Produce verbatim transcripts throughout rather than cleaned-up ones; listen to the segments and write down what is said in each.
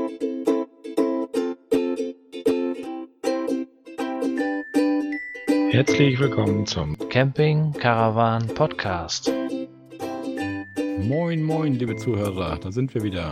Herzlich willkommen zum Camping Caravan Podcast. Moin, moin, liebe Zuhörer, da sind wir wieder.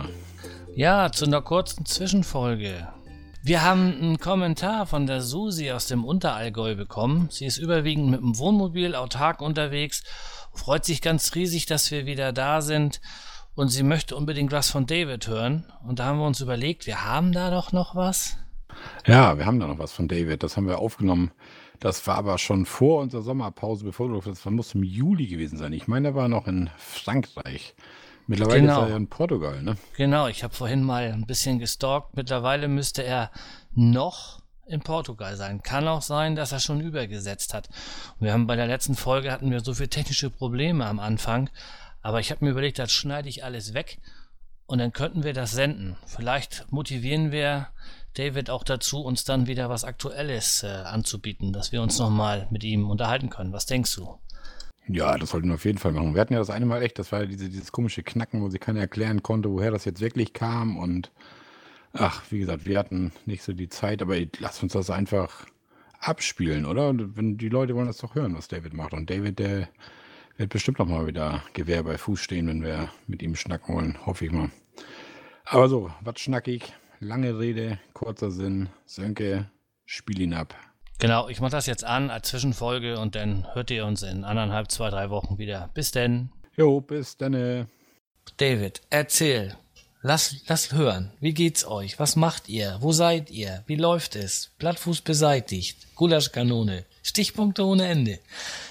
Ja, zu einer kurzen Zwischenfolge. Wir haben einen Kommentar von der Susi aus dem Unterallgäu bekommen. Sie ist überwiegend mit dem Wohnmobil autark unterwegs, freut sich ganz riesig, dass wir wieder da sind und sie möchte unbedingt was von David hören. Und da haben wir uns überlegt, wir haben da doch noch was. Ja, wir haben da noch was von David, das haben wir aufgenommen. Das war aber schon vor unserer Sommerpause, bevor du, das muss im Juli gewesen sein. Ich meine, er war noch in Frankreich. Mittlerweile Genau. ist er ja in Portugal, ne? Genau, ich habe vorhin mal ein bisschen gestalkt. Mittlerweile müsste er noch in Portugal sein. Kann auch sein, dass er schon übergesetzt hat. Und wir haben bei der letzten Folge hatten wir so viele technische Probleme am Anfang. Aber ich habe mir überlegt, das schneide ich alles weg und dann könnten wir das senden. Vielleicht motivieren wir David auch dazu, uns dann wieder was Aktuelles äh, anzubieten, dass wir uns nochmal mit ihm unterhalten können. Was denkst du? Ja, das sollten wir auf jeden Fall machen. Wir hatten ja das eine Mal echt, das war ja diese, dieses komische Knacken, wo sie keiner erklären konnte, woher das jetzt wirklich kam. Und ach, wie gesagt, wir hatten nicht so die Zeit, aber lass uns das einfach abspielen, oder? Und wenn die Leute wollen das doch hören, was David macht. Und David, der wird bestimmt noch mal wieder Gewehr bei Fuß stehen, wenn wir mit ihm schnacken wollen, hoffe ich mal. Aber so, was schnackig, lange Rede, kurzer Sinn. Sönke, spiel ihn ab. Genau, ich mache das jetzt an als Zwischenfolge und dann hört ihr uns in anderthalb, zwei, drei Wochen wieder. Bis denn. Jo, bis dann. David, erzähl. Lass, lass hören. Wie geht's euch? Was macht ihr? Wo seid ihr? Wie läuft es? Plattfuß beseitigt. Gulaschkanone. Stichpunkte ohne Ende.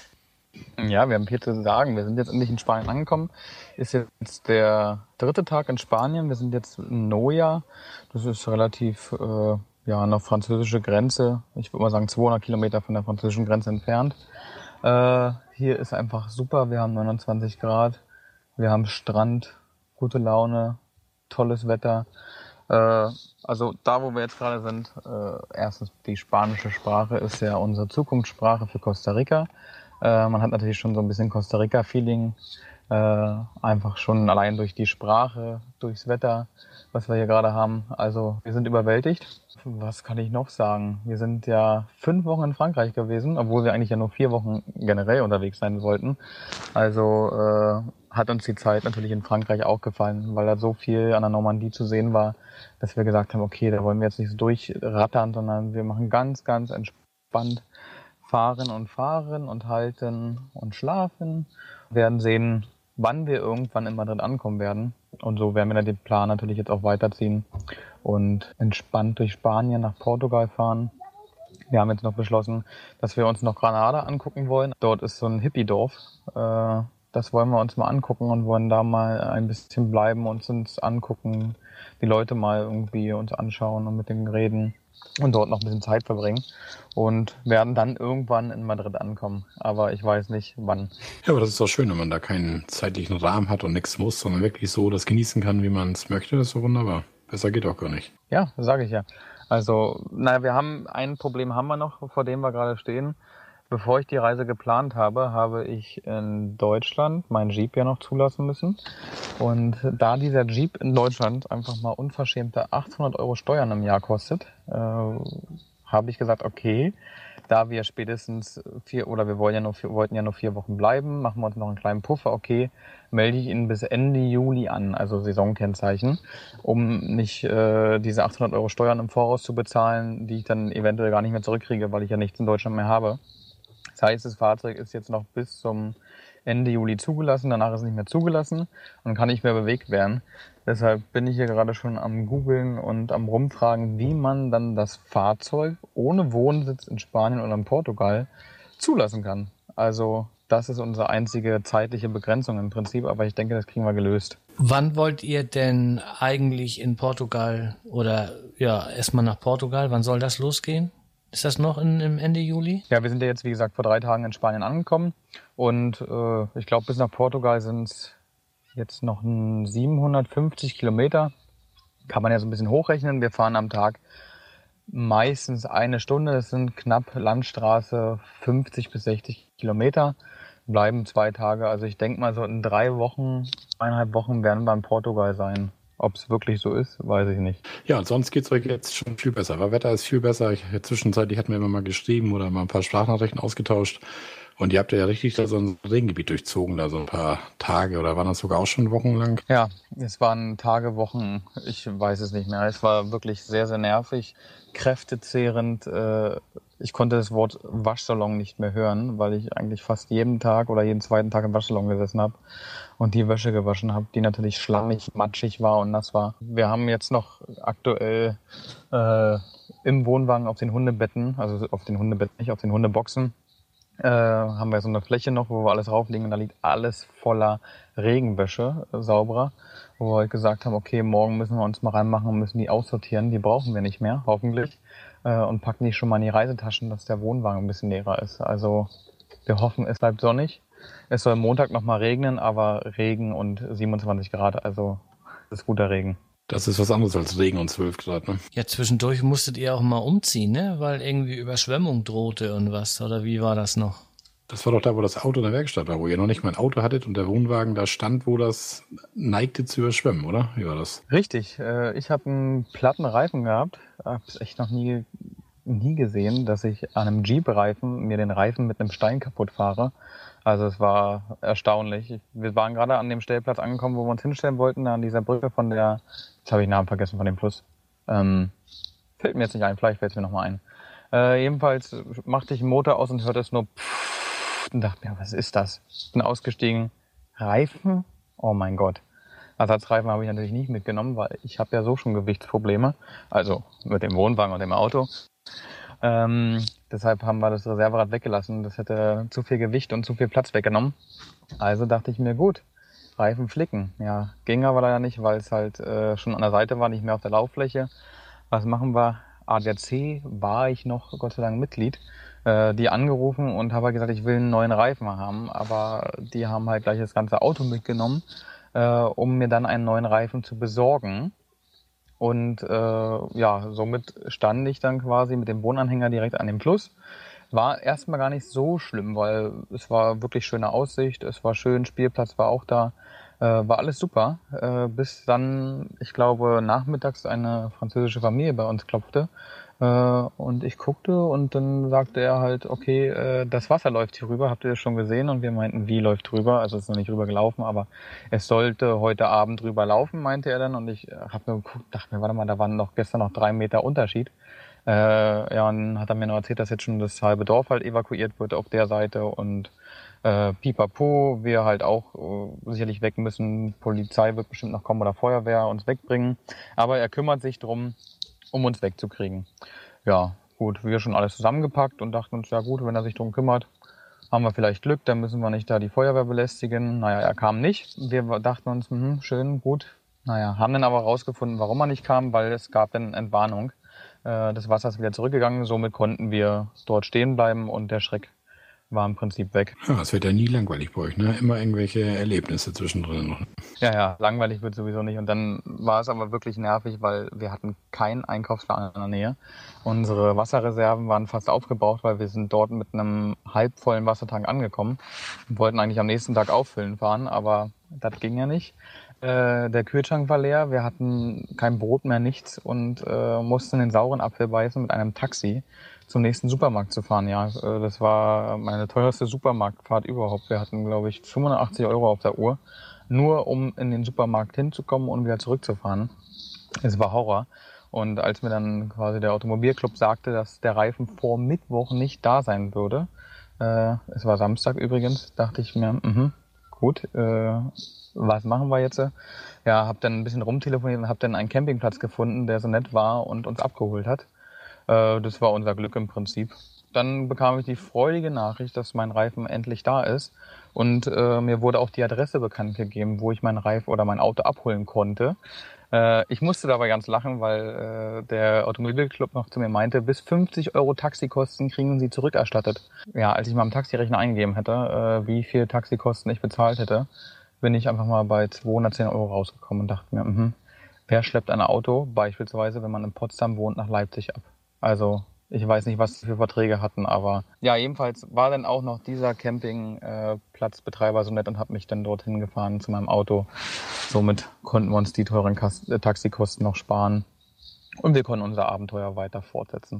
Ja, wir haben viel zu sagen. Wir sind jetzt endlich in Spanien angekommen. Ist jetzt der dritte Tag in Spanien. Wir sind jetzt in Noia. Das ist relativ äh, ja an der französischen Grenze. Ich würde mal sagen zweihundert Kilometer von der französischen Grenze entfernt. Äh, hier ist einfach super. Wir haben neunundzwanzig Grad. Wir haben Strand, gute Laune, tolles Wetter. Äh, also da, wo wir jetzt gerade sind, äh, erstens die spanische Sprache ist ja unsere Zukunftssprache für Costa Rica. Äh, man hat natürlich schon so ein bisschen Costa Rica-Feeling, äh, einfach schon allein durch die Sprache, durchs Wetter, was wir hier gerade haben. Also wir sind überwältigt. Was kann ich noch sagen? Wir sind ja fünf Wochen in Frankreich gewesen, obwohl wir eigentlich ja nur vier Wochen generell unterwegs sein wollten. Also äh, hat uns die Zeit natürlich in Frankreich auch gefallen, weil da so viel an der Normandie zu sehen war, dass wir gesagt haben, okay, da wollen wir jetzt nicht so durchrattern, sondern wir machen ganz, ganz entspannt. Fahren und fahren und halten und schlafen. Wir werden sehen, wann wir irgendwann in Madrid ankommen werden. Und so werden wir dann den Plan natürlich jetzt auch weiterziehen und entspannt durch Spanien nach Portugal fahren. Wir haben jetzt noch beschlossen, dass wir uns noch Granada angucken wollen. Dort ist so ein Hippie-Dorf. Das wollen wir uns mal angucken und wollen da mal ein bisschen bleiben und uns angucken, die Leute mal irgendwie uns anschauen und mit denen reden. Und dort noch ein bisschen Zeit verbringen und werden dann irgendwann in Madrid ankommen. Aber ich weiß nicht, wann. Ja, aber das ist doch schön, wenn man da keinen zeitlichen Rahmen hat und nichts muss, sondern wirklich so das genießen kann, wie man es möchte. Das ist so wunderbar. Besser geht auch gar nicht. Ja, sage ich ja. Also, naja, wir haben ein Problem haben wir noch, vor dem wir gerade stehen. Bevor ich die Reise geplant habe, habe ich in Deutschland meinen Jeep ja noch zulassen müssen. Und da dieser Jeep in Deutschland einfach mal unverschämte achthundert Euro Steuern im Jahr kostet, äh, habe ich gesagt, okay, da wir spätestens vier, oder wir wollen ja nur vier, wollten ja nur vier Wochen bleiben, machen wir uns noch einen kleinen Puffer, okay, melde ich ihn bis Ende Juli an, also Saisonkennzeichen, um nicht äh, diese achthundert Euro Steuern im Voraus zu bezahlen, die ich dann eventuell gar nicht mehr zurückkriege, weil ich ja nichts in Deutschland mehr habe. Das heißt, das Fahrzeug ist jetzt noch bis zum Ende Juli zugelassen, danach ist es nicht mehr zugelassen und kann nicht mehr bewegt werden. Deshalb bin ich hier gerade schon am Googeln und am Rumfragen, wie man dann das Fahrzeug ohne Wohnsitz in Spanien oder in Portugal zulassen kann. Also das ist unsere einzige zeitliche Begrenzung im Prinzip, aber ich denke, das kriegen wir gelöst. Wann wollt ihr denn eigentlich in Portugal oder ja, erstmal nach Portugal? Wann soll das losgehen? Ist das noch in, im Ende Juli? Ja, wir sind ja jetzt, wie gesagt, vor drei Tagen in Spanien angekommen und äh, ich glaube, bis nach Portugal sind es jetzt noch siebenhundertfünfzig Kilometer. Kann man ja so ein bisschen hochrechnen. Wir fahren am Tag meistens eine Stunde. Das sind knapp Landstraße fünfzig bis sechzig Kilometer. Bleiben zwei Tage. Also ich denke mal, so in drei Wochen, eineinhalb Wochen werden wir in Portugal sein. Ob es wirklich so ist, weiß ich nicht. Ja, und sonst geht's euch jetzt schon viel besser. Weil Wetter ist viel besser. Ich, zwischenzeitlich hatten wir immer mal geschrieben oder mal ein paar Sprachnachrichten ausgetauscht. Und ihr habt ja richtig da so ein Regengebiet durchzogen, da so ein paar Tage oder waren das sogar auch schon wochenlang? Ja, es waren Tage, Wochen, ich weiß es nicht mehr. Es war wirklich sehr, sehr nervig, kräftezehrend. Äh, Ich konnte das Wort Waschsalon nicht mehr hören, weil ich eigentlich fast jeden Tag oder jeden zweiten Tag im Waschsalon gesessen habe und die Wäsche gewaschen habe, die natürlich schlammig, matschig war und nass war. Wir haben jetzt noch aktuell äh, im Wohnwagen auf den Hundebetten, also auf den Hundebetten, nicht auf den Hundeboxen, äh, haben wir so eine Fläche noch, wo wir alles rauflegen und da liegt alles voller Regenwäsche, äh, sauberer, wo wir heute gesagt haben, okay, morgen müssen wir uns mal reinmachen und müssen die aussortieren, die brauchen wir nicht mehr, hoffentlich, äh, und packen die schon mal in die Reisetaschen, dass der Wohnwagen ein bisschen leerer ist. Also wir hoffen, es bleibt sonnig. Es soll Montag nochmal regnen, aber Regen und siebenundzwanzig Grad, also das ist guter Regen. Das ist was anderes als Regen und zwölf Grad, ne? Ja, zwischendurch musstet ihr auch mal umziehen, ne? Weil irgendwie Überschwemmung drohte und was, oder wie war das noch? Das war doch da, wo das Auto in der Werkstatt war, wo ihr noch nicht mal ein Auto hattet und der Wohnwagen da stand, wo das neigte zu überschwemmen, oder? Wie war das? Richtig, äh, ich habe einen platten Reifen gehabt, hab's echt noch nie, nie gesehen, dass ich an einem Jeep-Reifen mir den Reifen mit einem Stein kaputt fahre. Also es war erstaunlich. Wir waren gerade an dem Stellplatz angekommen, wo wir uns hinstellen wollten, an dieser Brücke von der, jetzt habe ich den Namen vergessen von dem Fluss. Ähm, fällt mir jetzt nicht ein, vielleicht fällt es mir nochmal ein. Äh, jedenfalls machte ich den Motor aus und hörte es nur pfff und dachte mir, was ist das? Bin ausgestiegen, Reifen? Oh mein Gott. Ersatzreifen habe ich natürlich nicht mitgenommen, weil ich habe ja so schon Gewichtsprobleme, also mit dem Wohnwagen und dem Auto. Ähm, deshalb haben wir das Reserverad weggelassen. Das hätte zu viel Gewicht und zu viel Platz weggenommen. Also dachte ich mir, gut, Reifen flicken. Ja, ging aber leider nicht, weil es halt äh, schon an der Seite war, nicht mehr auf der Lauffläche. Was machen wir? A D A C war ich noch, Gott sei Dank, Mitglied. Äh, die angerufen und habe halt gesagt, ich will einen neuen Reifen haben. Aber die haben halt gleich das ganze Auto mitgenommen, äh, um mir dann einen neuen Reifen zu besorgen. Und äh, ja, somit stand ich dann quasi mit dem Wohnanhänger direkt an dem Fluss. War erstmal gar nicht so schlimm, weil es war wirklich schöne Aussicht, es war schön, Spielplatz war auch da, äh, war alles super. Äh, bis dann, ich glaube, nachmittags eine französische Familie bei uns klopfte. Äh, und ich guckte und dann sagte er halt, okay, äh, das Wasser läuft hier rüber, habt ihr das schon gesehen? Und wir meinten, wie läuft rüber? Also es ist noch nicht rüber gelaufen, aber es sollte heute Abend rüber laufen, meinte er dann. Und ich habe mir geguckt, dachte mir, warte mal, da waren noch gestern noch drei Meter Unterschied. Äh, ja, und dann hat er mir noch erzählt, dass jetzt schon das halbe Dorf halt evakuiert wird auf der Seite und äh, pipapo, wir halt auch äh, sicherlich weg müssen. Polizei wird bestimmt noch kommen oder Feuerwehr uns wegbringen. Aber er kümmert sich drum, um uns wegzukriegen. Ja, gut, wir schon alles zusammengepackt und dachten uns, ja gut, wenn er sich drum kümmert, haben wir vielleicht Glück, dann müssen wir nicht da die Feuerwehr belästigen. Naja, er kam nicht. Wir dachten uns, mh, schön, gut. Naja, haben dann aber rausgefunden, warum er nicht kam, weil es gab dann Entwarnung. Äh, das Wasser ist wieder zurückgegangen, somit konnten wir dort stehen bleiben und der Schreck war im Prinzip weg. Ja, es wird ja nie langweilig bei euch, ne? Immer irgendwelche Erlebnisse zwischendrin noch. Ja, ja, langweilig wird sowieso nicht. Und dann war es aber wirklich nervig, weil wir hatten keinen Einkaufsladen in der Nähe. Unsere Wasserreserven waren fast aufgebraucht, weil wir sind dort mit einem halbvollen Wassertank angekommen und wollten eigentlich am nächsten Tag auffüllen fahren, aber das ging ja nicht. Äh, der Kühlschrank war leer, wir hatten kein Brot mehr, nichts und äh, mussten den sauren Apfel beißen, mit einem Taxi zum nächsten Supermarkt zu fahren. Ja, äh, das war meine teuerste Supermarktfahrt überhaupt. Wir hatten, glaube ich, fünfundachtzig Euro auf der Uhr, nur um in den Supermarkt hinzukommen und wieder zurückzufahren. Es war Horror. Und als mir dann quasi der Automobilclub sagte, dass der Reifen vor Mittwoch nicht da sein würde, äh, es war Samstag übrigens, dachte ich mir, mh, gut, äh, was machen wir jetzt? Ja, habe dann ein bisschen rumtelefoniert und habe dann einen Campingplatz gefunden, der so nett war und uns abgeholt hat. Äh, das war unser Glück im Prinzip. Dann bekam ich die freudige Nachricht, dass mein Reifen endlich da ist. Und äh, mir wurde auch die Adresse bekannt gegeben, wo ich meinen Reifen oder mein Auto abholen konnte. Äh, ich musste dabei ganz lachen, weil äh, der Automobilclub noch zu mir meinte, bis fünfzig Euro Taxikosten kriegen Sie zurückerstattet. Ja, als ich mal im Taxirechner eingegeben hätte, äh, wie viel Taxikosten ich bezahlt hätte, bin ich einfach mal bei zweihundertzehn Euro rausgekommen und dachte mir, mh, wer schleppt ein Auto, beispielsweise wenn man in Potsdam wohnt, nach Leipzig ab? Also Ich weiß nicht, was sie für Verträge hatten, aber ja, jedenfalls war dann auch noch dieser Campingplatzbetreiber so nett und hat mich dann dorthin gefahren zu meinem Auto. Somit konnten wir uns die teuren Kas- äh, Taxikosten noch sparen und wir konnten unser Abenteuer weiter fortsetzen.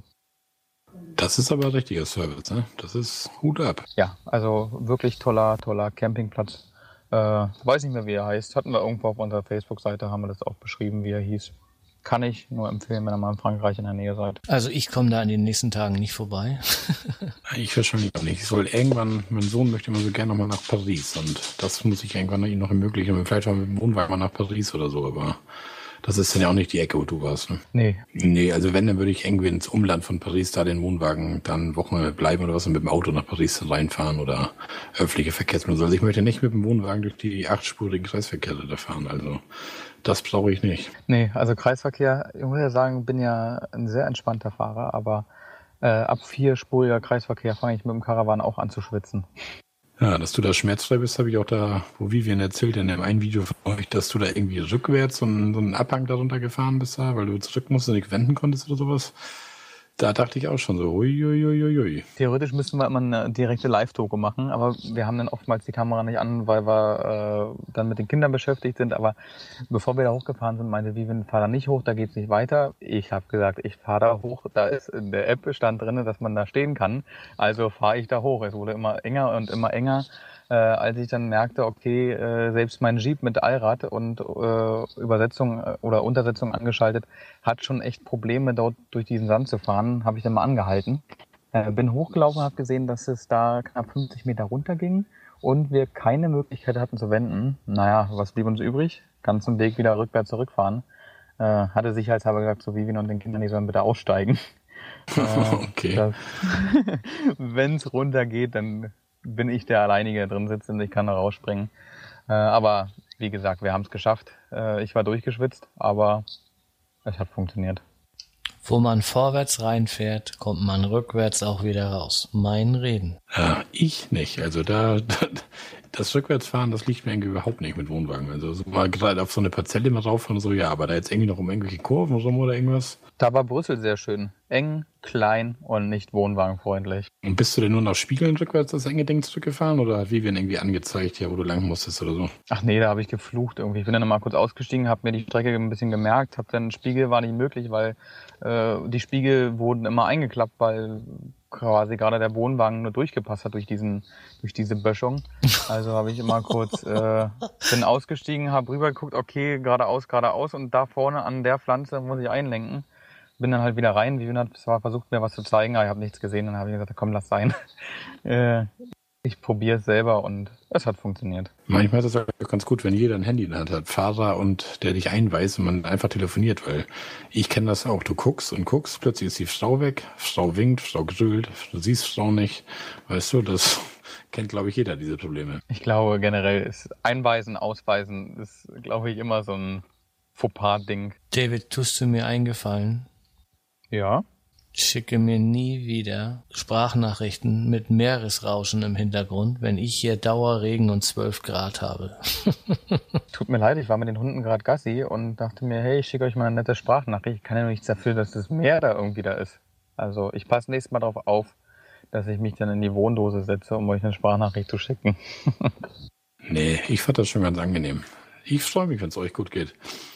Das ist aber richtiger Service, ne? Das ist Hut ab. Ja, also wirklich toller, toller Campingplatz. Äh, weiß nicht mehr, wie er heißt. Hatten wir irgendwo auf unserer Facebook-Seite, haben wir das auch beschrieben, wie er hieß. Kann ich nur empfehlen, wenn ihr mal in Frankreich in der Nähe seid. Also ich komme da in den nächsten Tagen nicht vorbei. Ich wahrscheinlich auch nicht. Ich soll irgendwann, mein Sohn möchte immer so gerne nochmal nach Paris und das muss ich irgendwann ihm noch ermöglichen. Vielleicht mal mit dem Wohnwagen mal nach Paris oder so, aber das ist dann ja auch nicht die Ecke, wo du warst, ne? Nee. Nee, also wenn, dann würde ich irgendwie ins Umland von Paris da den Wohnwagen dann Wochen bleiben oder was und mit dem Auto nach Paris reinfahren oder öffentliche Verkehrsmittel. Also ich möchte nicht mit dem Wohnwagen durch die achtspurigen Kreisverkehre da fahren, also das brauche ich nicht. Nee, also Kreisverkehr, ich muss ja sagen, bin ja ein sehr entspannter Fahrer, aber äh, ab vierspuriger Kreisverkehr fange ich mit dem Karawan auch an zu schwitzen. Ja, dass du da schmerzfrei bist, habe ich auch da, wo Vivian erzählt in dem einen Video von euch, dass du da irgendwie rückwärts so einen, so einen Abhang darunter gefahren bist, da, weil du zurück musst und nicht wenden konntest oder sowas. Da dachte ich auch schon so, hui, hui, hui, hui. Theoretisch müssten wir immer eine direkte Live-Togo machen, aber wir haben dann oftmals die Kamera nicht an, weil wir äh, dann mit den Kindern beschäftigt sind. Aber bevor wir da hochgefahren sind, meinte Vivian, fahr da nicht hoch, da geht's nicht weiter. Ich habe gesagt, ich fahre da hoch. Da ist in der App stand drin, dass man da stehen kann. Also fahre ich da hoch. Es wurde immer enger und immer enger. Äh, als ich dann merkte, okay, äh, selbst mein Jeep mit Allrad und äh, Übersetzung äh, oder Untersetzung angeschaltet, hat schon echt Probleme, dort durch diesen Sand zu fahren, habe ich dann mal angehalten. Äh, bin hochgelaufen, habe gesehen, dass es da knapp fünfzig Meter runter ging und wir keine Möglichkeit hatten zu wenden. Naja, was blieb uns übrig? Ganzen Weg wieder rückwärts zurückfahren. Äh, hatte sicherheitshalber gesagt, so Vivian und den Kindern, die sollen bitte aussteigen. Äh, okay. Wenn es runtergeht, dann bin ich der Alleinige, der drin sitzt und ich kann da rausspringen. Äh, aber wie gesagt, wir haben es geschafft. Äh, ich war durchgeschwitzt, aber es hat funktioniert. Wo man vorwärts reinfährt, kommt man rückwärts auch wieder raus. Mein Reden. Ja, ich nicht. Also da, das Rückwärtsfahren, das liegt mir irgendwie überhaupt nicht mit Wohnwagen. Also so mal gerade auf so eine Parzelle mal rauf und so, ja, aber da jetzt irgendwie noch um irgendwelche Kurven rum oder irgendwas. Da war Brüssel sehr schön. Eng, klein und nicht wohnwagenfreundlich. Und bist du denn nur nach Spiegeln rückwärts das enge Ding zurückgefahren oder hat Vivian irgendwie angezeigt, ja, wo du lang musstest oder so? Ach nee, da habe ich geflucht irgendwie. Ich bin dann noch mal kurz ausgestiegen, habe mir die Strecke ein bisschen gemerkt, habe dann Spiegel war nicht möglich, weil äh, die Spiegel wurden immer eingeklappt, weil quasi gerade der Wohnwagen nur durchgepasst hat durch diesen durch diese Böschung. Also habe ich immer kurz äh, bin ausgestiegen, habe rübergeguckt, okay, geradeaus, geradeaus und da vorne an der Pflanze muss ich einlenken. Bin dann halt wieder rein. Vivian hat zwar versucht, mir was zu zeigen, aber ich habe nichts gesehen. Dann habe ich gesagt, komm, lass sein. äh, ich probiere es selber und es hat funktioniert. Manchmal ist es auch ganz gut, wenn jeder ein Handy in der Hand hat, Fahrer und der dich einweist und man einfach telefoniert, weil ich kenne das auch. Du guckst und guckst, plötzlich ist die Frau weg, Frau winkt, Frau grölt, du siehst Frau nicht. Weißt du, das kennt, glaube ich, jeder, diese Probleme. Ich glaube, generell ist Einweisen, Ausweisen ist, glaube ich, immer so ein Fauxpas-Ding. David, tust du mir eingefallen? Ja. Schicke mir nie wieder Sprachnachrichten mit Meeresrauschen im Hintergrund, wenn ich hier Dauerregen und zwölf Grad habe. Tut mir leid, ich war mit den Hunden gerade Gassi und dachte mir, hey, ich schicke euch mal eine nette Sprachnachricht. Ich kann ja nur nichts dafür, dass das Meer da irgendwie da ist. Also ich passe nächstes Mal darauf auf, dass ich mich dann in die Wohndose setze, um euch eine Sprachnachricht zu schicken. Nee, ich fand das schon ganz angenehm. Ich freue mich, wenn es euch gut geht.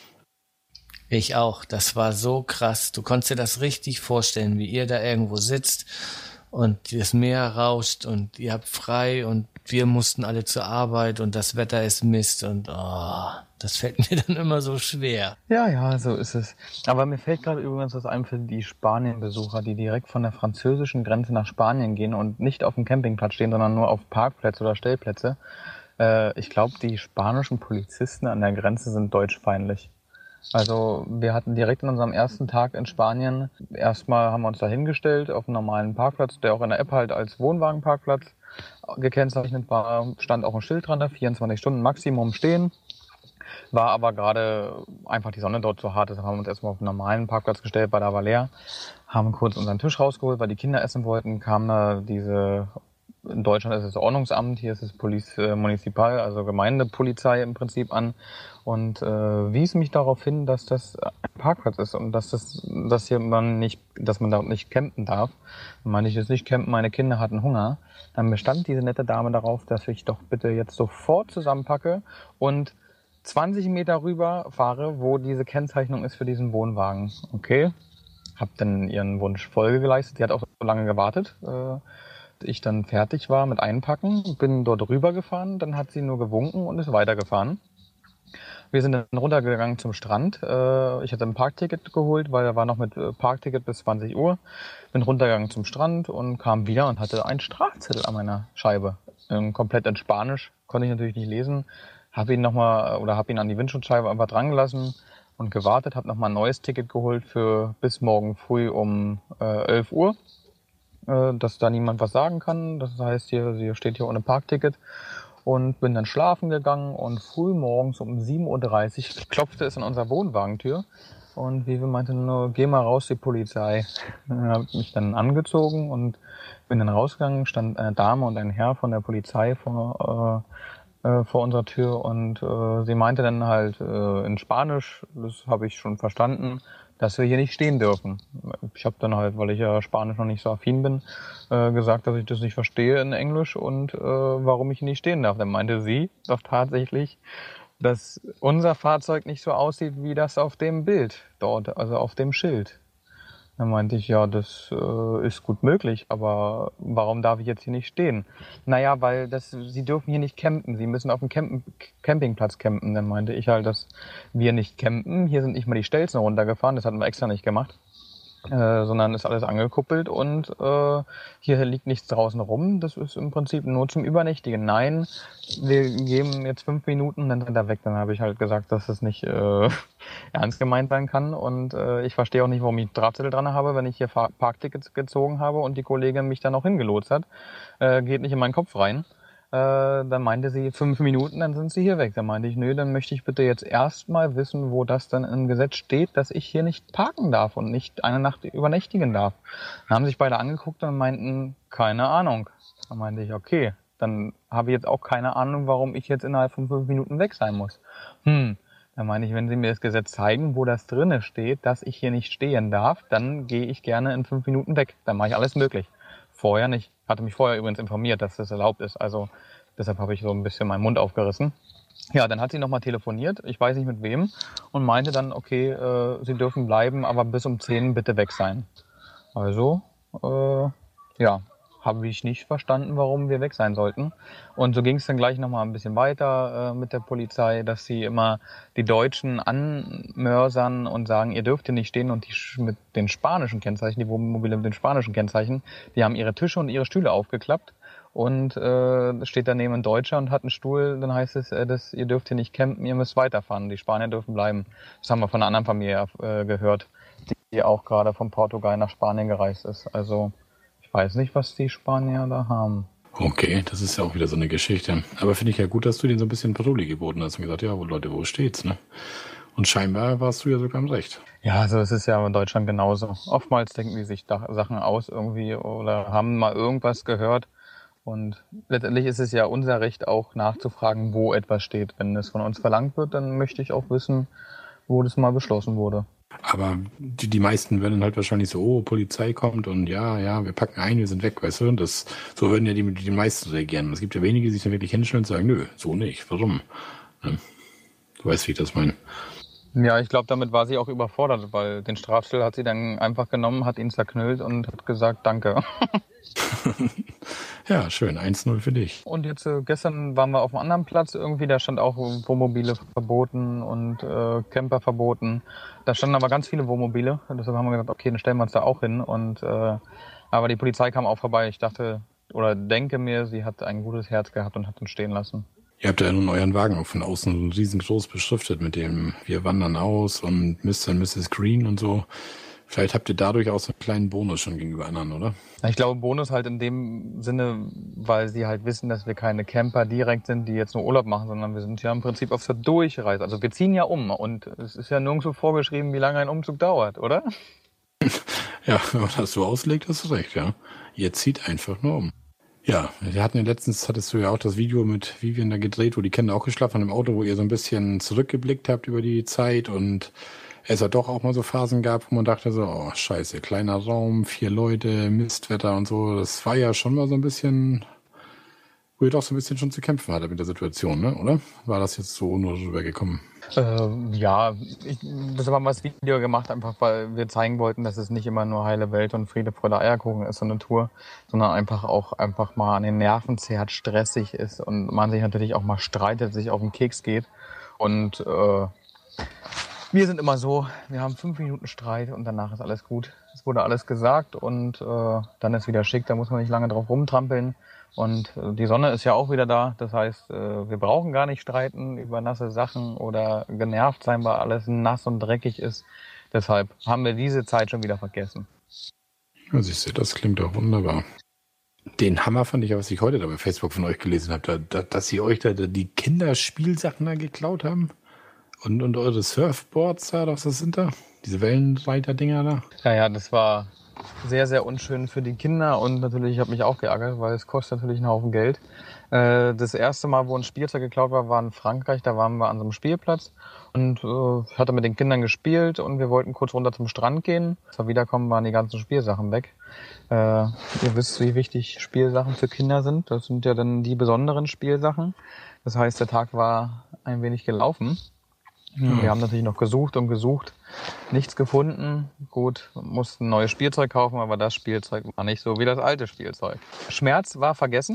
Ich auch. Das war so krass. Du konntest dir das richtig vorstellen, wie ihr da irgendwo sitzt und das Meer rauscht und ihr habt frei und wir mussten alle zur Arbeit und das Wetter ist Mist und oh, das fällt mir dann immer so schwer. Ja, ja, so ist es. Aber mir fällt gerade übrigens was ein für die Spanien-Besucher, die direkt von der französischen Grenze nach Spanien gehen und nicht auf dem Campingplatz stehen, sondern nur auf Parkplätze oder Stellplätze. Äh, ich glaube, die spanischen Polizisten an der Grenze sind deutschfeindlich. Also wir hatten direkt an unserem ersten Tag in Spanien, erstmal haben wir uns da hingestellt auf einen normalen Parkplatz, der auch in der App halt als Wohnwagenparkplatz gekennzeichnet war, stand auch ein Schild dran, da vierundzwanzig Stunden Maximum stehen. War aber gerade einfach die Sonne dort so hart, deshalb haben wir uns erstmal auf einen normalen Parkplatz gestellt, bei der war leer, haben kurz unseren Tisch rausgeholt, weil die Kinder essen wollten, kam da diese in Deutschland ist es Ordnungsamt, hier ist es Police äh, Municipal, also Gemeindepolizei im Prinzip an und äh, wies mich darauf hin, dass das ein Parkplatz ist und dass das, dass hier man nicht, dass man da nicht campen darf. Dann meinte ich jetzt nicht campen, meine Kinder hatten Hunger. Dann bestand diese nette Dame darauf, dass ich doch bitte jetzt sofort zusammenpacke und zwanzig Meter rüber fahre, wo diese Kennzeichnung ist für diesen Wohnwagen. Okay, hab dann ihren Wunsch Folge geleistet. Die hat auch so lange gewartet. Äh, ich dann fertig war mit Einpacken, bin dort rübergefahren, dann hat sie nur gewunken und ist weitergefahren. Wir sind dann runtergegangen zum Strand. Äh, ich hatte ein Parkticket geholt, weil er war noch mit Parkticket bis zwanzig Uhr. Bin runtergegangen zum Strand und kam wieder und hatte einen Strafzettel an meiner Scheibe. Ähm, komplett in Spanisch, konnte ich natürlich nicht lesen. Habe ihn nochmal oder habe ihn an die Windschutzscheibe einfach dran gelassen und gewartet, habe nochmal ein neues Ticket geholt für bis morgen früh um äh, elf Uhr, äh, dass da niemand was sagen kann. Das heißt, hier, hier steht hier ohne Parkticket und bin dann schlafen gegangen und früh morgens um sieben Uhr dreißig klopfte es an unserer Wohnwagentür und Vivi meinte nur, geh mal raus, die Polizei. Dann habe ich mich dann angezogen und bin dann rausgegangen, stand eine Dame und ein Herr von der Polizei vor äh, vor unserer Tür und äh, sie meinte dann halt äh, in Spanisch, das habe ich schon verstanden, dass wir hier nicht stehen dürfen. Ich habe dann halt, weil ich ja Spanisch noch nicht so affin bin, äh, gesagt, dass ich das nicht verstehe in Englisch und äh, warum ich hier nicht stehen darf. Dann meinte sie doch tatsächlich, dass unser Fahrzeug nicht so aussieht wie das auf dem Bild dort, also auf dem Schild. Dann meinte ich, ja, das äh, ist gut möglich, aber warum darf ich jetzt hier nicht stehen? Naja, weil das, sie dürfen hier nicht campen, sie müssen auf dem Campen, Campingplatz campen. Dann meinte ich halt, dass wir nicht campen, hier sind nicht mal die Stelzen runtergefahren, das hatten wir extra nicht gemacht. Äh, sondern ist alles angekuppelt und äh, hier liegt nichts draußen rum. Das ist im Prinzip nur zum Übernächtigen. Nein, wir geben jetzt fünf Minuten, dann rennt er weg. Dann habe ich halt gesagt, dass das nicht äh, ernst gemeint sein kann und äh, ich verstehe auch nicht, warum ich Drahtzettel dran habe, wenn ich hier Parktickets gezogen habe und die Kollegin mich dann auch hingelotst hat. Äh, geht nicht in meinen Kopf rein. Äh, dann meinte sie, fünf Minuten, dann sind sie hier weg. Dann meinte ich, nö, dann möchte ich bitte jetzt erstmal wissen, wo das dann im Gesetz steht, dass ich hier nicht parken darf und nicht eine Nacht übernächtigen darf. Dann haben sich beide angeguckt und meinten, keine Ahnung. Dann meinte ich, okay, dann habe ich jetzt auch keine Ahnung, warum ich jetzt innerhalb von fünf Minuten weg sein muss. Hm, dann meine ich, wenn Sie mir das Gesetz zeigen, wo das drinne steht, dass ich hier nicht stehen darf, dann gehe ich gerne in fünf Minuten weg. Dann mache ich alles möglich. Vorher nicht. Hatte mich vorher übrigens informiert, dass das erlaubt ist. Also deshalb habe ich so ein bisschen meinen Mund aufgerissen. Ja, dann hat sie nochmal telefoniert, ich weiß nicht mit wem, und meinte dann, okay, äh, sie dürfen bleiben, aber bis um zehn bitte weg sein. Also, äh, ja, habe ich nicht verstanden, warum wir weg sein sollten. Und so ging es dann gleich nochmal ein bisschen weiter äh, mit der Polizei, dass sie immer die Deutschen anmörsern und sagen, ihr dürft hier nicht stehen. Und die mit den spanischen Kennzeichen, die Wohnmobile mit den spanischen Kennzeichen, die haben ihre Tische und ihre Stühle aufgeklappt. Und äh, steht daneben ein Deutscher und hat einen Stuhl, dann heißt es, äh, dass ihr dürft hier nicht campen, ihr müsst weiterfahren. Die Spanier dürfen bleiben. Das haben wir von einer anderen Familie äh, gehört, die auch gerade von Portugal nach Spanien gereist ist. Also ich weiß nicht, was die Spanier da haben. Okay, das ist ja auch wieder so eine Geschichte. Aber finde ich ja gut, dass du denen so ein bisschen Paroli geboten hast und gesagt, ja, wo Leute, wo steht's, ne? Und scheinbar warst du ja sogar im Recht. Ja, also es ist ja in Deutschland genauso. Oftmals denken die sich da Sachen aus irgendwie oder haben mal irgendwas gehört. Und letztendlich ist es ja unser Recht auch nachzufragen, wo etwas steht. Wenn es von uns verlangt wird, dann möchte ich auch wissen, wo das mal beschlossen wurde. Aber die, die meisten werden halt wahrscheinlich so, oh, Polizei kommt und ja, ja, wir packen ein, wir sind weg, weißt du? Und das, so würden ja die, die meisten reagieren. Und es gibt ja wenige, die sich dann wirklich hinstellen und sagen, nö, so nicht, warum? Ne? Du weißt, wie ich das meine. Ja, ich glaube, damit war sie auch überfordert, weil den Strafzettel hat sie dann einfach genommen, hat ihn zerknüllt und hat gesagt, danke. Ja, schön, eins null für dich. Und jetzt äh, gestern waren wir auf einem anderen Platz irgendwie, da stand auch Wohnmobile verboten und äh, Camper verboten. Da standen aber ganz viele Wohnmobile, deshalb haben wir gesagt, okay, dann stellen wir uns da auch hin. Und äh, aber die Polizei kam auch vorbei. Ich dachte oder denke mir, sie hat ein gutes Herz gehabt und hat uns stehen lassen. Ihr habt ja nun euren Wagen auch von außen riesengroß beschriftet mit dem wir wandern aus und Mister und Misses Green und so. Vielleicht habt ihr dadurch auch so einen kleinen Bonus schon gegenüber anderen, oder? Ich glaube, Bonus halt in dem Sinne, weil sie halt wissen, dass wir keine Camper direkt sind, die jetzt nur Urlaub machen, sondern wir sind ja im Prinzip auf der Durchreise. Also wir ziehen ja um und es ist ja nirgendwo vorgeschrieben, wie lange ein Umzug dauert, oder? Ja, wenn man das so auslegt, hast du recht, ja. Ihr zieht einfach nur um. Ja, wir hatten ja letztens, hattest du ja auch das Video mit Vivian da gedreht, wo die Kinder auch geschlafen haben im Auto, wo ihr so ein bisschen zurückgeblickt habt über die Zeit und es ja doch auch mal so Phasen gab, wo man dachte so, oh scheiße, kleiner Raum, vier Leute, Mistwetter und so. Das war ja schon mal so ein bisschen, wo ihr doch so ein bisschen schon zu kämpfen hattet mit der Situation, ne? Oder? War das jetzt so nur rübergekommen? Äh, ja, ich, das haben wir das Video gemacht, einfach weil wir zeigen wollten, dass es nicht immer nur heile Welt und Friede, Freude, Eierkuchen ist, so eine Tour, sondern einfach auch einfach mal an den Nerven zerrt, stressig ist und man sich natürlich auch mal streitet, sich auf den Keks geht. Und äh, wir sind immer so, wir haben fünf Minuten Streit und danach ist alles gut. Es wurde alles gesagt und äh, dann ist wieder schick, da muss man nicht lange drauf rumtrampeln. Und äh, die Sonne ist ja auch wieder da, das heißt, äh, wir brauchen gar nicht streiten über nasse Sachen oder genervt sein, weil alles nass und dreckig ist. Deshalb haben wir diese Zeit schon wieder vergessen. Ja, siehst du, das klingt doch wunderbar. Den Hammer fand ich, was ich heute da bei Facebook von euch gelesen habe, da, da, dass sie euch da die Kinderspielsachen da geklaut haben. Und, und eure Surfboards da, was das sind da? Diese Wellenreiter-Dinger da? Ja, ja, das war sehr, sehr unschön für die Kinder und natürlich, ich habe mich auch geärgert, weil es kostet natürlich einen Haufen Geld. Äh, das erste Mal, wo ein Spielzeug geklaut war, war in Frankreich. Da waren wir an so einem Spielplatz und äh, ich hatte mit den Kindern gespielt und wir wollten kurz runter zum Strand gehen. Als wir wiederkommen, waren die ganzen Spielsachen weg. Äh, ihr wisst, wie wichtig Spielsachen für Kinder sind. Das sind ja dann die besonderen Spielsachen. Das heißt, der Tag war ein wenig gelaufen. Wir haben natürlich noch gesucht und gesucht, nichts gefunden. Gut, mussten neues Spielzeug kaufen, aber das Spielzeug war nicht so wie das alte Spielzeug. Schmerz war vergessen.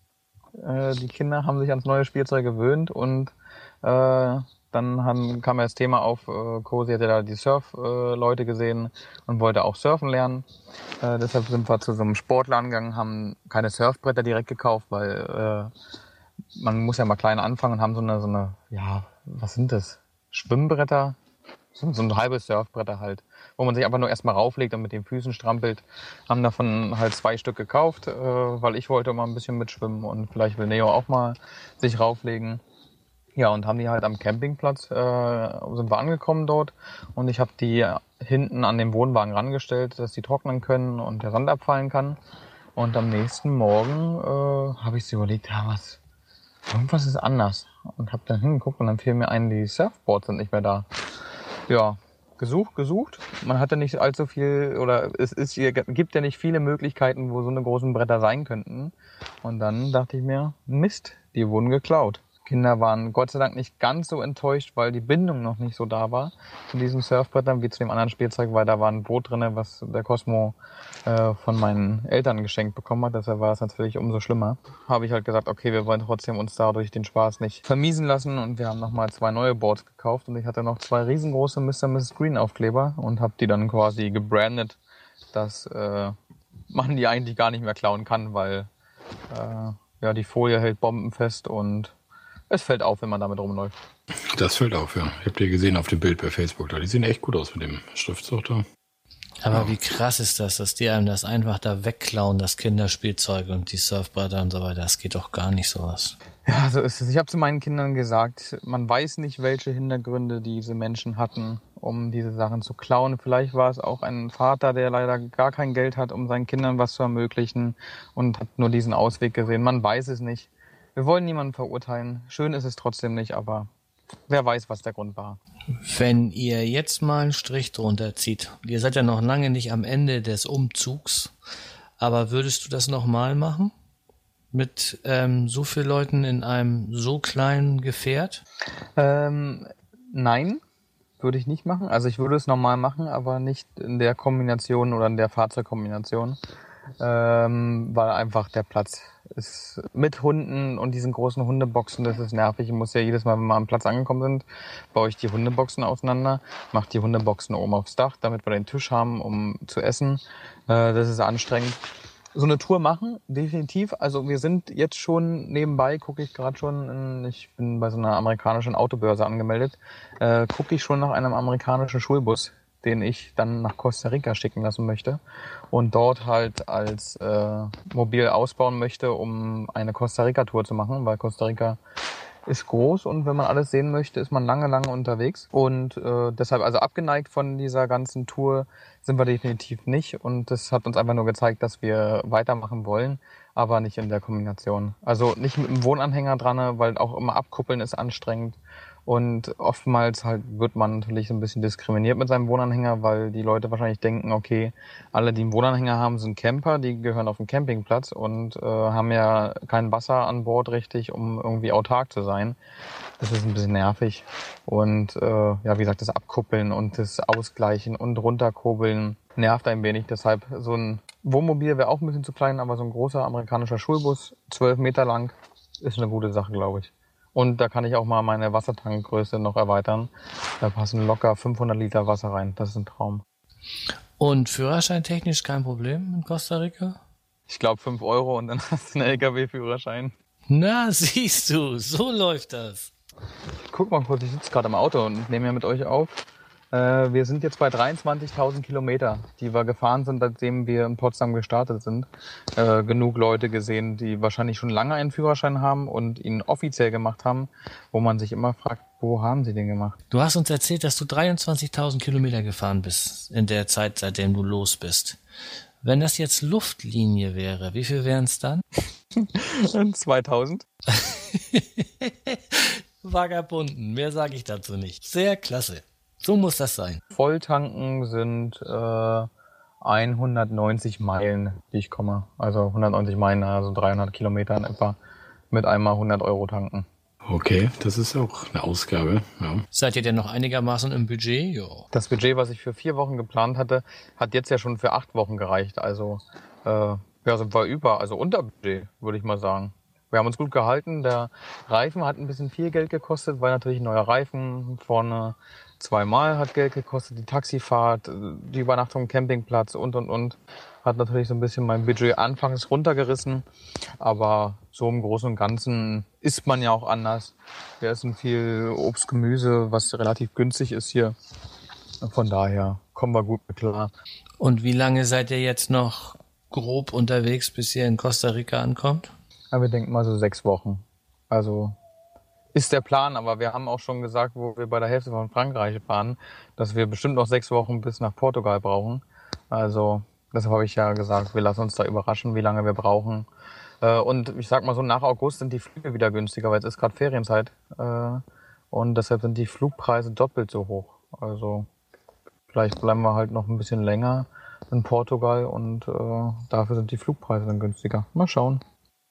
Äh, die Kinder haben sich ans neue Spielzeug gewöhnt und äh, dann haben, kam ja das Thema auf, äh, Cosi hatte da die Surf-Leute äh, gesehen und wollte auch surfen lernen. Äh, deshalb sind wir zu so einem Sportladen gegangen, haben keine Surfbretter direkt gekauft, weil äh, man muss ja mal klein anfangen und haben so eine, so eine, ja, was sind das? Schwimmbretter, so, so ein halbes Surfbretter halt, wo man sich einfach nur erstmal rauflegt und mit den Füßen strampelt. Haben davon halt zwei Stück gekauft, äh, weil ich wollte mal ein bisschen mitschwimmen und vielleicht will Neo auch mal sich rauflegen. Ja, und haben die halt am Campingplatz, äh, sind wir angekommen dort und ich habe die hinten an den Wohnwagen rangestellt, dass die trocknen können und der Sand abfallen kann. Und am nächsten Morgen äh, habe ich so überlegt, ja, was, irgendwas ist anders. Und habe dann hingeguckt und dann fiel mir ein, die Surfboards sind nicht mehr da. Ja, gesucht, gesucht. Man hatte nicht allzu viel, oder es ist, gibt ja nicht viele Möglichkeiten, wo so eine großen Bretter sein könnten. Und dann dachte ich mir, Mist, die wurden geklaut. Kinder waren Gott sei Dank nicht ganz so enttäuscht, weil die Bindung noch nicht so da war zu diesen Surfbrettern wie zu dem anderen Spielzeug, weil da war ein Boot drin, was der Cosmo äh, von meinen Eltern geschenkt bekommen hat. Deshalb war es natürlich umso schlimmer. Habe ich halt gesagt, okay, wir wollen trotzdem uns dadurch den Spaß nicht vermiesen lassen und wir haben nochmal zwei neue Boards gekauft und ich hatte noch zwei riesengroße Mister und Misses Green Aufkleber und habe die dann quasi gebrandet, dass äh, man die eigentlich gar nicht mehr klauen kann, weil äh, ja, die Folie hält bombenfest und es fällt auf, wenn man damit rumläuft. Das fällt auf, ja. Ich habe die gesehen auf dem Bild bei Facebook da. Die sehen echt gut aus mit dem Schriftzug da. Aber ja. Wie krass ist das, dass die einem das einfach da wegklauen, das Kinderspielzeug und die Surfbretter und so weiter. Das geht doch gar nicht sowas. Ja, so ist es. Ich habe zu meinen Kindern gesagt, man weiß nicht, welche Hintergründe diese Menschen hatten, um diese Sachen zu klauen. Vielleicht war es auch ein Vater, der leider gar kein Geld hat, um seinen Kindern was zu ermöglichen und hat nur diesen Ausweg gesehen. Man weiß es nicht. Wir wollen niemanden verurteilen. Schön ist es trotzdem nicht, aber wer weiß, was der Grund war. Wenn ihr jetzt mal einen Strich drunter zieht, ihr seid ja noch lange nicht am Ende des Umzugs, aber würdest du das nochmal machen? Mit ähm, so vielen Leuten in einem so kleinen Gefährt? Ähm, nein, würde ich nicht machen. Also ich würde es nochmal machen, aber nicht in der Kombination oder in der Fahrzeugkombination, ähm, weil einfach der Platz ist mit Hunden und diesen großen Hundeboxen, das ist nervig. Ich muss ja jedes Mal, wenn wir am Platz angekommen sind, baue ich die Hundeboxen auseinander, mache die Hundeboxen oben aufs Dach, damit wir den Tisch haben, um zu essen. Äh, das ist anstrengend. So eine Tour machen, definitiv. Also wir sind jetzt schon nebenbei, gucke ich gerade schon, in, ich bin bei so einer amerikanischen Autobörse angemeldet, äh, gucke ich schon nach einem amerikanischen Schulbus, den ich dann nach Costa Rica schicken lassen möchte und dort halt als äh, mobil ausbauen möchte, um eine Costa Rica Tour zu machen, weil Costa Rica ist groß und wenn man alles sehen möchte, ist man lange, lange unterwegs. Und äh, deshalb, also abgeneigt von dieser ganzen Tour sind wir definitiv nicht. Und das hat uns einfach nur gezeigt, dass wir weitermachen wollen, aber nicht in der Kombination. Also nicht mit dem Wohnanhänger dran, weil auch immer abkuppeln ist anstrengend. Und oftmals halt wird man natürlich so ein bisschen diskriminiert mit seinem Wohnanhänger, weil die Leute wahrscheinlich denken, okay, alle, die einen Wohnanhänger haben, sind Camper, die gehören auf den Campingplatz und äh, haben ja kein Wasser an Bord richtig, um irgendwie autark zu sein. Das ist ein bisschen nervig. Und äh, ja, wie gesagt, das Abkuppeln und das Ausgleichen und runterkurbeln nervt ein wenig. Deshalb so ein Wohnmobil wäre auch ein bisschen zu klein, aber so ein großer amerikanischer Schulbus, zwölf Meter lang, ist eine gute Sache, glaube ich. Und da kann ich auch mal meine Wassertankgröße noch erweitern. Da passen locker fünfhundert Liter Wasser rein. Das ist ein Traum. Und führerscheintechnisch kein Problem in Costa Rica? Ich glaube fünf Euro und dann hast du einen L K W-Führerschein. Na, siehst du, so läuft das. Guck mal kurz, ich sitze gerade im Auto und nehme ja mit euch auf. Äh, wir sind jetzt bei dreiundzwanzigtausend Kilometer, die wir gefahren sind, seitdem wir in Potsdam gestartet sind. Äh, genug Leute gesehen, die wahrscheinlich schon lange einen Führerschein haben und ihn offiziell gemacht haben, wo man sich immer fragt, wo haben sie den gemacht? Du hast uns erzählt, dass du dreiundzwanzigtausend Kilometer gefahren bist in der Zeit, seitdem du los bist. Wenn das jetzt Luftlinie wäre, wie viel wären es dann? zweitausend. Vagabunden, mehr sage ich dazu nicht. Sehr klasse. So muss das sein. Volltanken sind äh, hundertneunzig Meilen, die ich komme. Also hundertneunzig Meilen, also dreihundert Kilometer in etwa. Mit einmal hundert Euro tanken. Okay, das ist auch eine Ausgabe. Ja. Seid ihr denn noch einigermaßen im Budget? Jo. Das Budget, was ich für vier Wochen geplant hatte, hat jetzt ja schon für acht Wochen gereicht. Also äh, ja, sind wir über, also unter Budget, würde ich mal sagen. Wir haben uns gut gehalten. Der Reifen hat ein bisschen viel Geld gekostet, weil natürlich ein neuer Reifen vorne zweimal hat Geld gekostet. Die Taxifahrt, die Übernachtung im Campingplatz und, und, und. Hat natürlich so ein bisschen mein Budget anfangs runtergerissen. Aber so im Großen und Ganzen isst man ja auch anders. Wir essen viel Obst, Gemüse, was relativ günstig ist hier. Von daher kommen wir gut mit klar. Und wie lange seid ihr jetzt noch grob unterwegs, bis ihr in Costa Rica ankommt? Ja, wir denken mal so sechs Wochen. Also ist der Plan, aber wir haben auch schon gesagt, wo wir bei der Hälfte von Frankreich waren, dass wir bestimmt noch sechs Wochen bis nach Portugal brauchen. Also deshalb habe ich ja gesagt, wir lassen uns da überraschen, wie lange wir brauchen. Und ich sag mal so, nach August sind die Flüge wieder günstiger, weil es ist gerade Ferienzeit. Und deshalb sind die Flugpreise doppelt so hoch. Also vielleicht bleiben wir halt noch ein bisschen länger in Portugal und dafür sind die Flugpreise dann günstiger. Mal schauen.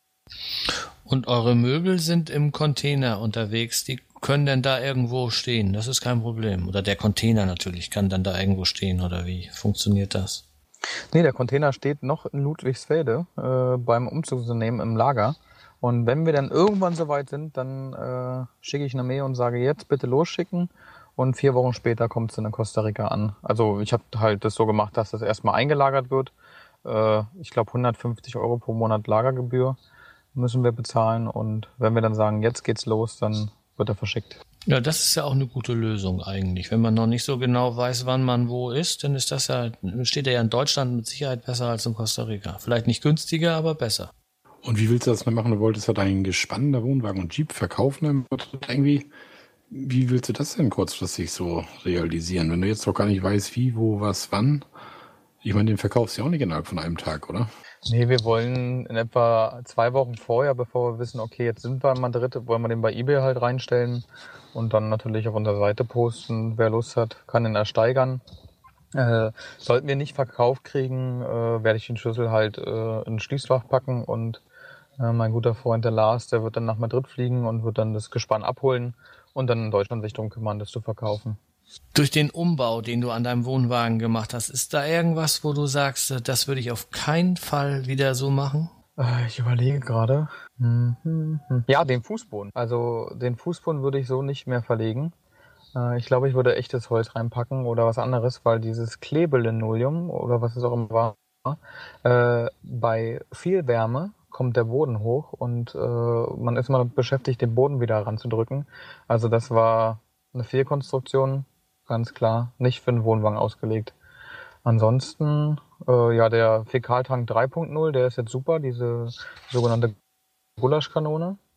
Und eure Möbel sind im Container unterwegs, die können dann da irgendwo stehen, das ist kein Problem. Oder der Container natürlich kann dann da irgendwo stehen, oder wie funktioniert das? Nee, der Container steht noch in Ludwigsfelde äh, beim Umzugsunternehmen im Lager. Und wenn wir dann irgendwann soweit sind, dann äh, schicke ich eine Mail und sage, jetzt bitte losschicken. Und vier Wochen später kommt es in Costa Rica an. Also ich habe halt das so gemacht, dass das erstmal eingelagert wird. Äh, ich glaube hundertfünfzig Euro pro Monat Lagergebühr müssen wir bezahlen. Und wenn wir dann sagen, jetzt geht's los, dann wird er verschickt. Ja, das ist ja auch eine gute Lösung eigentlich. Wenn man noch nicht so genau weiß, wann man wo ist, dann ist das ja, steht er ja in Deutschland mit Sicherheit besser als in Costa Rica. Vielleicht nicht günstiger, aber besser. Und wie willst du das mal machen? Du wolltest ja deinen gespannter Wohnwagen und Jeep verkaufen. Irgendwie, wie willst du das denn kurzfristig so realisieren? Wenn du jetzt noch gar nicht weißt, wie, wo, was, wann. Ich meine, den verkaufst du ja auch nicht innerhalb von einem Tag, oder? Nee, wir wollen in etwa zwei Wochen vorher, bevor wir wissen, okay, jetzt sind wir in Madrid, wollen wir den bei eBay halt reinstellen und dann natürlich auf unserer Seite posten. Wer Lust hat, kann ihn ersteigern. Äh, sollten wir nicht verkauft kriegen, äh, werde ich den Schlüssel halt äh, in ein Schließfach packen und äh, mein guter Freund der Lars, der wird dann nach Madrid fliegen und wird dann das Gespann abholen und dann in Deutschland sich darum kümmern, das zu verkaufen. Durch den Umbau, den du an deinem Wohnwagen gemacht hast, ist da irgendwas, wo du sagst, das würde ich auf keinen Fall wieder so machen? Äh, ich überlege gerade. Hm, ja, den Fußboden. Also den Fußboden würde ich so nicht mehr verlegen. Äh, ich glaube, ich würde echtes Holz reinpacken oder was anderes, weil dieses Klebelinoleum oder was es auch immer war, äh, bei viel Wärme kommt der Boden hoch und äh, man ist immer beschäftigt, den Boden wieder ranzudrücken. Also das war eine Fehlkonstruktion. Ganz klar, nicht für einen Wohnwagen ausgelegt. Ansonsten, äh, ja, der Fäkaltank drei Punkt null, der ist jetzt super, diese sogenannte Gulaschkanone.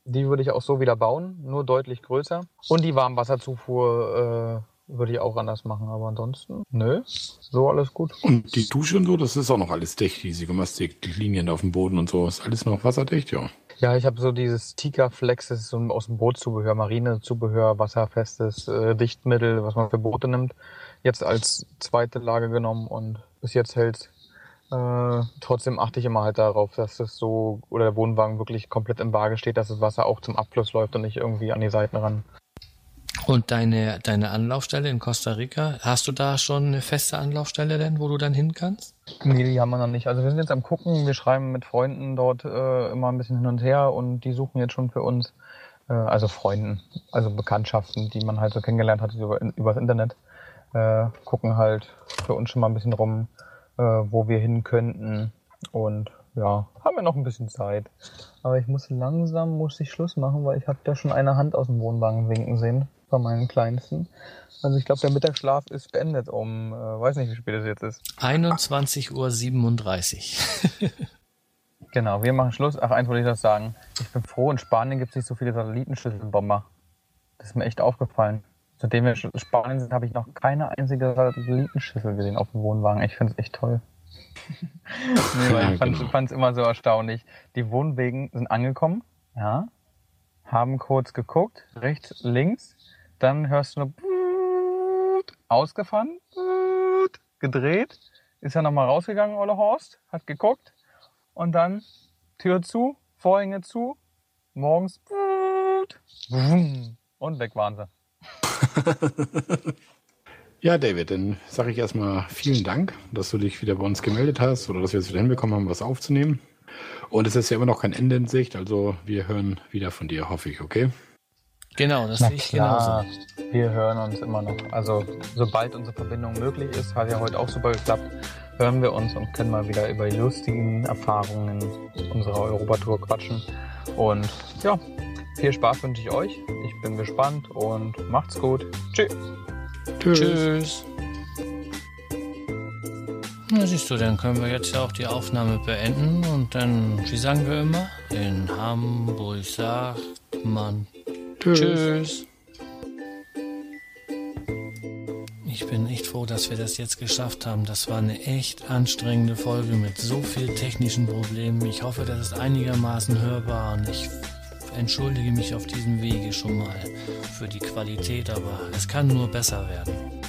Die würde ich auch so wieder bauen, nur deutlich größer. Und die Warmwasserzufuhr äh, würde ich auch anders machen. Aber ansonsten, nö, so alles gut. Und die Dusche und so, das ist auch noch alles dicht, diese Gemastik, die Linien auf dem Boden und so, ist alles noch wasserdicht, ja. Ja, ich habe so dieses Tikaflex, das ist so aus dem Bootzubehör, Marinezubehör, wasserfestes äh, Dichtmittel, was man für Boote nimmt, jetzt als zweite Lage genommen und bis jetzt hält. Äh, trotzdem achte ich immer halt darauf, dass das so, oder der Wohnwagen wirklich komplett im Waage steht, dass das Wasser auch zum Abfluss läuft und nicht irgendwie an die Seiten ran. Und deine, deine Anlaufstelle in Costa Rica, hast du da schon eine feste Anlaufstelle denn, wo du dann hin kannst? Nee, die haben wir noch nicht. Also wir sind jetzt am gucken, wir schreiben mit Freunden dort äh, immer ein bisschen hin und her und die suchen jetzt schon für uns, äh, also Freunden, also Bekanntschaften, die man halt so kennengelernt hat über, übers Internet, äh, gucken halt für uns schon mal ein bisschen rum, äh, wo wir hin könnten und ja, haben wir noch ein bisschen Zeit. Aber ich muss langsam, muss ich Schluss machen, weil ich habe da schon eine Hand aus dem Wohnwagen winken sehen von meinen Kleinsten. Also ich glaube, der Mittagsschlaf ist beendet um, äh, weiß nicht, wie spät es jetzt ist. einundzwanzig Uhr siebenunddreißig. Genau, wir machen Schluss. Ach, eins wollte ich noch sagen. Ich bin froh, in Spanien gibt es nicht so viele Satellitenschüsselbomber. Das ist mir echt aufgefallen. Seitdem wir in Spanien sind, habe ich noch keine einzige Satellitenschüssel gesehen auf dem Wohnwagen. Ich finde es echt toll. Nee, weil ich fand es genau. immer so erstaunlich. Die Wohnwegen sind angekommen, ja, haben kurz geguckt, rechts, links, dann hörst du nur ausgefahren, gedreht, ist ja nochmal rausgegangen, Ole Horst, hat geguckt und dann Tür zu, Vorhänge zu, morgens und weg waren sie. Ja, David, dann sage ich erstmal vielen Dank, dass du dich wieder bei uns gemeldet hast oder dass wir es wieder hinbekommen haben, was aufzunehmen. Und es ist ja immer noch kein Ende in Sicht, also wir hören wieder von dir, hoffe ich, okay? Genau, das Na sehe ich klar, genauso. wir hören uns immer noch. Also sobald unsere Verbindung möglich ist, hat ja heute auch super geklappt, hören wir uns und können mal wieder über die lustigen Erfahrungen unserer Europatour quatschen. Und ja, viel Spaß wünsche ich euch. Ich bin gespannt und macht's gut. Tschüss. Tschüss. Tschüss. Na siehst du, dann können wir jetzt ja auch die Aufnahme beenden und dann, wie sagen wir immer, in Hamburg sagt man Tschüss. Tschüss. Ich bin echt froh, dass wir das jetzt geschafft haben. Das war eine echt anstrengende Folge mit so vielen technischen Problemen. Ich hoffe, das ist einigermaßen hörbar und ich entschuldige mich auf diesem Wege schon mal für die Qualität, aber es kann nur besser werden.